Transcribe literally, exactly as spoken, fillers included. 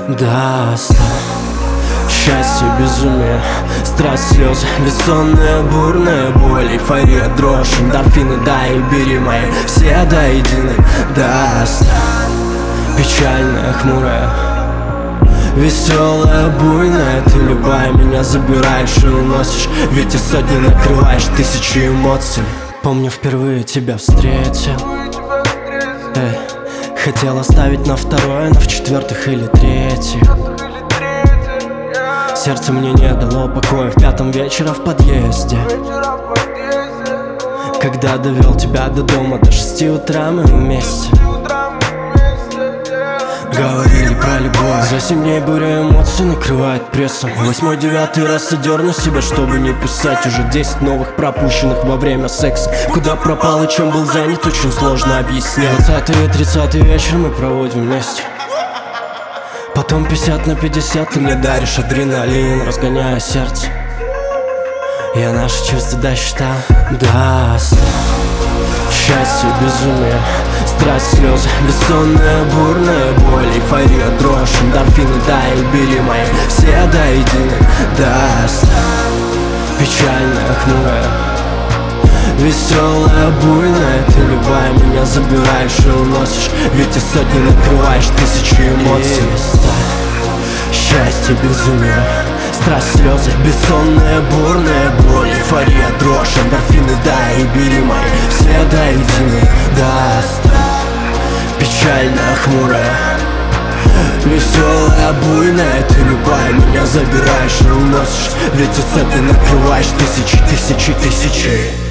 до ста. Счастье, безумие, страсть, слезы, бессонная, бурная боль, эйфория, дрожь, эндорфины, дай и бери мои все до единой до ста. Печальная, хмурая, веселая, буйная, ты любая, меня забираешь и уносишь, ведь и сотни накрываешь тысячи эмоций. Помню, впервые тебя встретил, эй, хотел оставить на второе, но в четвертых или третьих. Сердце мне не дало покоя в пятом вечера в подъезде. Когда довел тебя до дома до шести утра, мы вместе говорили про любовь. За семь дней буря эмоций накрывает прессом. Восьмой, девятый раз одерну себя, чтобы не писать. Уже десять новых пропущенных во время секса. Куда пропал и чем был занят, очень сложно объяснять. Двадцатый и тридцатый вечер мы проводим вместе. Потом пятьдесят на пятьдесят ты мне даришь адреналин, разгоняя сердце. Я наши чувства досчитал до ста. Счастье, безумие, страсть, слезы, бессонная, бурная боль, эйфория, дрожь, эндорфины, дай и бери мои все до единой до ста. Печальная, хмурая, веселая, буйная, ты любая, меня забираешь и уносишь, ведь и сотни накрываешь тысячи эмоций. Счастье, безумие, страсть, слезы, бессонная, бурная боль, эйфория, дрожь, эндорфины, дай и бери мои все до единой до ста. Печальная, хмурая, веселая, буйная, ты любая, меня забираешь и уносишь, ведь и сотни накрываешь тысячи, тысячи, тысячи.